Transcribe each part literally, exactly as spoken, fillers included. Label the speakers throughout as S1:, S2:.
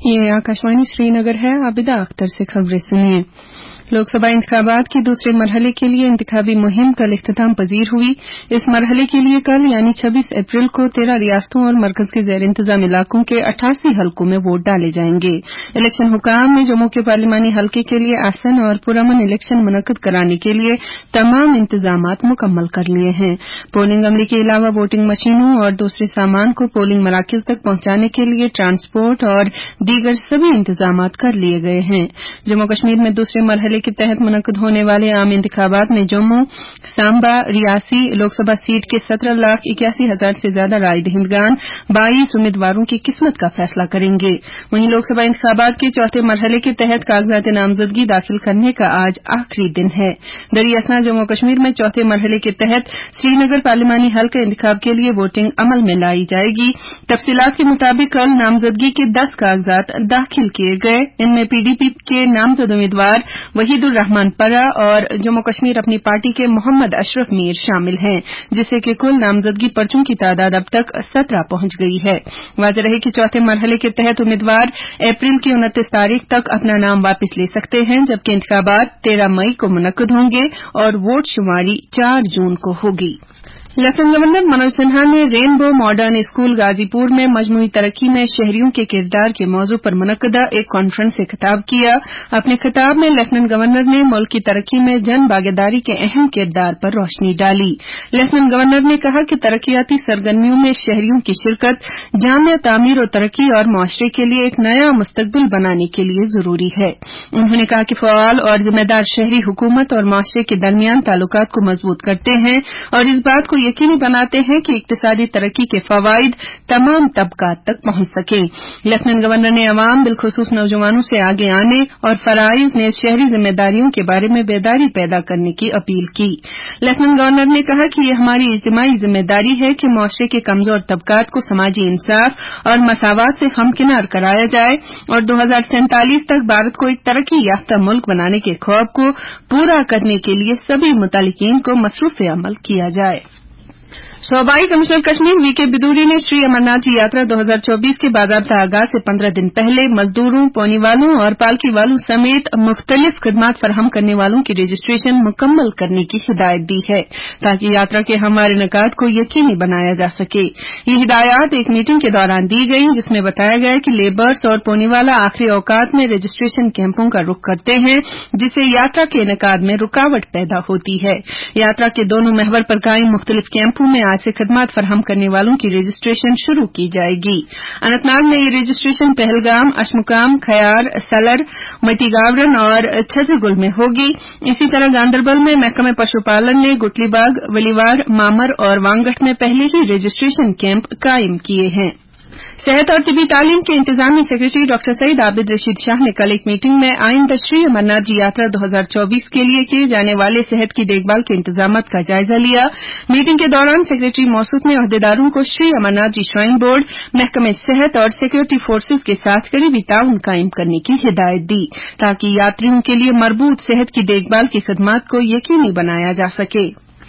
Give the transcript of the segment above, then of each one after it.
S1: ये आकाशवाणी श्रीनगर है। आबिदा अख्तर से खबरें सुनिए। लोकसभा इंतखाबात के दूसरे मरहले के लिए इंतखाबी मुहिम कल इख्तिताम पजीर हुई। इस मरहले के लिए कल यानी छब्बीस अप्रैल को तेरह रियासतों और मरकज के जेर इंतजाम इलाकों के अठासी हलकों में वोट डाले जाएंगे। इलेक्शन हुकाम ने जम्मू के पार्लिमानी हलके के लिए आसन और पुरअमन इलेक्शन मुनक्कद कराने के लिए तमाम इंतजामात मुकम्मल कर लिए हैं। पोलिंग अमले के अलावा वोटिंग मशीनों और दूसरे सामान को पोलिंग मराकज तक पहुंचाने के लिए ट्रांसपोर्ट और दीगर सभी इंतजामात कर लिए गए हैं। जम्मू कश्मीर में दूसरे मरहले के तहत मुनक्कद होने वाले आम इंतखाबात में जम्मू, सांबा, रियासी लोकसभा सीट के सत्रह लाख इक्यासी हजार से ज्यादा राय दहिंदगान बाईस उम्मीदवारों की किस्मत का फैसला करेंगे। वहीं लोकसभा इंतखाबात के चौथे मरहले के तहत कागजात नामजदगी दाखिल करने का आज आखिरी दिन है। दरियासना जम्मू कश्मीर में चौथे मरहले के तहत श्रीनगर पार्लिमानी हल्का इंतखाब के लिए वोटिंग अमल में लाई जाएगी। तफसीलात के मुताबिक कल नामजदगी के दस कागजात दाखिल किए गए। इनमें पीडीपी के नामजद उम्मीदवार वहीदुर रहमान परा और जम्मू कश्मीर अपनी पार्टी के मोहम्मद अशरफ मीर शामिल हैं, जिससे कि कुल नामजदगी पर्चों की तादाद अब तक सत्रह पहुंच गई है। वाज़ेह रहे कि चौथे मरहले के तहत उम्मीदवार अप्रैल की उनतीस तारीख तक अपना नाम वापस ले सकते हैं, जबकि इंतखाबात तेरह मई को मुनक्कद होंगे और वोट शुमारी चार जून को होगी। लेफ्टिनेंट गवर्नर मनोज सिन्हा ने रेनबो मॉडर्न स्कूल गाजीपुर में मजमूई तरक्की में शहरियों के किरदार के मौजू पर मुनक्कदा एक कॉन्फ्रेंस से खिताब किया। अपने खिताब में लेफ्टिनेंट गवर्नर ने मुल्क की तरक्की में जन भागीदारी के अहम किरदार पर रोशनी डाली। लेफ्टिनेंट गवर्नर ने कहा कि तरक्कियाती सरगर्मियों में शहरियों की शिरकत जामिया तामीर और तरक्की और मुआशरे के लिए एक नया मुस्तकबिल बनाने के लिए जरूरी है। उन्होंने कहा कि फ़आल और जिम्मेदार शहरी हुकूमत और मुआशरे के दरमियान ताल्लुकात को मजबूत करते हैं और इस बात को यकीनी बनाते हैं कि इक्तिसादी तरक्की के फवाइद तमाम तबकात तक पहुंच सकें। लेफ्टिनेंट गवर्नर ने अवाम बिलखुसूस नौजवानों से आगे आने और फराइज ने शहरी जिम्मेदारियों के बारे में बेदारी पैदा करने की अपील की। लेफ्टिनेंट गवर्नर ने कहा कि यह हमारी इज्तिमाई जिम्मेदारी है कि मुआशरे के कमजोर तबकात को समाजी इंसाफ और मसावत से हमकिनार कराया जाए और दो हजार सैंतालीस तक भारत को एक तरक्की याफ्ता मुल्क बनाने के ख्वाब को पूरा करने के लिए सभी मुतल्लिकीन को मसरूफ अमल किया जाए। सूबाई कमिश्नर कश्मीर वी के बिदूरी ने श्री अमरनाथ जी यात्रा दो हजार चौबीस के बाज़ाब्ता आगाज से पंद्रह दिन पहले मजदूरों, पोनी वालों और पालकी वालों समेत मुख्तलिफ खिदमात फराहम करने वालों की रजिस्ट्रेशन मुकम्मल करने की हिदायत दी है, ताकि यात्रा के हमारे निकात को यकीनी बनाया जा सके। ये हिदायत एक मीटिंग के दौरान दी गई, जिसमें बताया गया कि लेबर्स और पोनी वाला आखिरी औकात में रजिस्ट्रेशन कैंपों का रुख करते हैं, जिससे यात्रा के इनेकाद में रुकावट पैदा होती है। यात्रा के दोनों महवर पर कायम मुख्तलिफ कैंपों में आज से खिदमत फराहम करने वालों की रजिस्ट्रेशन शुरू की जाएगी। अनंतनाग में ये रजिस्ट्रेशन पहलगाम, अशमुकाम, खयार, सलर, मतीगावरन और छजरगुल में होगी। इसी तरह गांदरबल में महकमे पशुपालन ने गुटलीबाग, वलीवार, मामर और वांगट में पहले ही रजिस्ट्रेशन कैंप कायम किए हैं। सेहत और तिबी तालीम के इंतजामी सेक्रेटरी डॉक्टर सईद आबिद रशीद शाह ने कल एक मीटिंग में आइंदा श्री अमरनाथ जी यात्रा दो हजार चौबीस के लिए किए जाने वाले सेहत की देखभाल के इंतजामात का जायजा लिया। मीटिंग के दौरान सेक्रेटरी मौसूफ ने अहदेदारों को श्री अमरनाथ जी श्राइन बोर्ड, महकमे सेहत और सिक्योरिटी फोर्सेज के साथ करीबी ताउन कायम करने की हिदायत दी, ताकि यात्रियों के लिए मरबूत सेहत की देखभाल की खिदमात को यकीनी बनाया जा सके।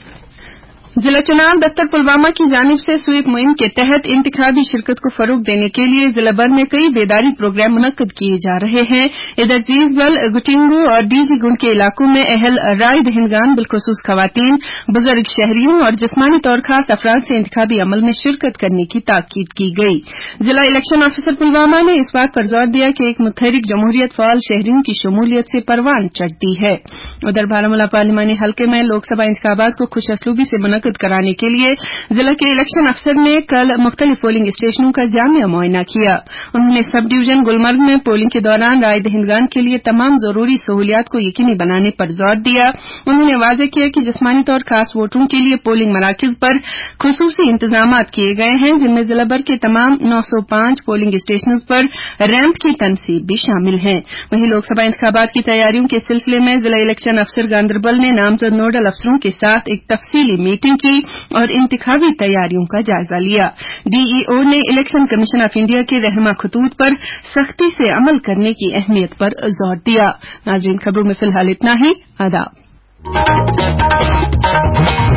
S1: जिला चुनाव दफ्तर पुलवामा की जानिब से स्वीप मुहिम के तहत इंतखाबी शिरकत को फरोग देने के लिए जिला भर में कई बेदारी प्रोग्राम मुनक्कद किए जा रहे हैं। इधर जीजबल, गुटिंगू और डीजी गुंड के इलाकों में अहल राय दहिंदगान बिलखुसूस खवातीन, बुजुर्ग शहरियों और जिस्मानी तौर खास अफराद से इंतखाबी अमल में शिरकत करने की ताकीद की गई। जिला इलेक्शन ऑफिसर पुलवामा ने इस बात पर जोर दिया कि एक मुतहरिक जमहूरियत फाल शहरियों की शमूलियत से परवान चढ़ती है। उधर बारामूला पार्लिमानी हल्के में लोकसभा इंतखाबात को खुश असलूबी से मुनक्कद कराने के लिए जिला के इलेक्शन अफसर ने कल मुख्तलिफ पोलिंग स्टेशनों का जामिया मुआयना किया। उन्होंने सब डिवीजन गुलमर्ग में पोलिंग के दौरान राय दहिंदगान के लिए तमाम जरूरी सहूलियात को यकीनी बनाने पर जोर दिया। उन्होंने वाज़ेह किया कि जिस्मानी तौर खास वोटरों के लिए पोलिंग मराकज पर खुसूसी इंतजामात किए गए हैं, जिनमें जिला भर के तमाम नौ सौ पांच पोलिंग स्टेशनों पर रैंप की तनसीब भी शामिल है। वहीं लोकसभा इंतखाबात की तैयारियों के सिलसिले में जिला इलेक्शन अफसर गांदरबल ने नामजद नोडल अफसरों के साथ एक तफसीली मीटिंग की और इंतखाबी तैयारियों का जायजा लिया। डीईओ ने इलेक्शन कमीशन ऑफ इंडिया के रहनुमा खतूत पर सख्ती से अमल करने की अहमियत पर जोर दिया। नाज़रीन, खबरों में फिलहाल इतना ही। आदाब।